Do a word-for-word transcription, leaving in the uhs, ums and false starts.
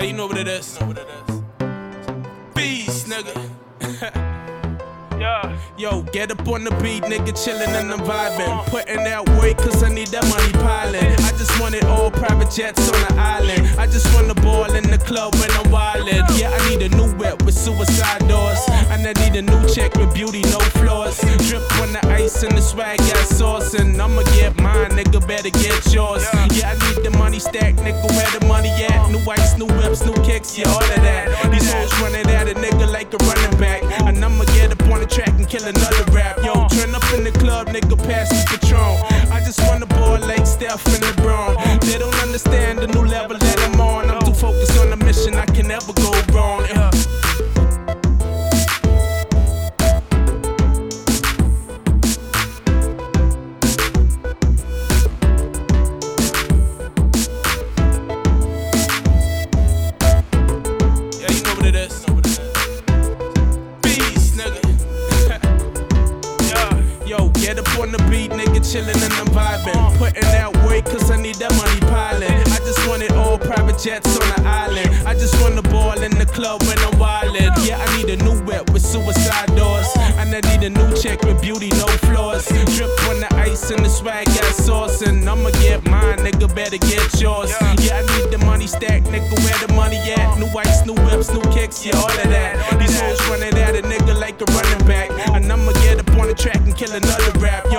Yeah, you know what it is. You know what it is. Beast, nigga. Yeah. Yo, get up on the beat, nigga, chillin' and I'm vibing. Putting out weight, cause I need that money piling. I just want it all private jets on the island. I just want the ball in the club when I'm wildin'. Yeah, I need a new whip with suicide doors. And I need a new check with beauty, no flaws. Drip on the ice and the swag got sauce. And I'ma get mine, nigga, better get yours. Yeah, I need the money stacked, nigga, where the money at? New ice, new whips, new kicks, yeah, all of that. These hoes running at a nigga like a running back. And I'ma get up on the track and kill another rap. Yo, turn up in the club, nigga, pass the Patron. I just wanna ball like Steph and LeBron. They don't understand the new level that I'm on. I'm too focused on the mission, I can never go wrong. Yeah. Get up on the beat, nigga, chillin' and I'm vibing. Putting out weight, cause I need that money piling. I just want it all private jets on the island. I just want the ball in the club when I'm wildin'. Yeah, I need a new whip with suicide doors. And I need a new check with beauty, no flaws. Drip on the ice and the swag got sauce. And I'ma get mine, nigga, better get yours. Yeah, I need the money stacked, nigga, where the money at? New ice, new whips, new kicks, yeah, all of that. These hoes running at a nigga like a running back. And I'ma get up on the track and kill another rap.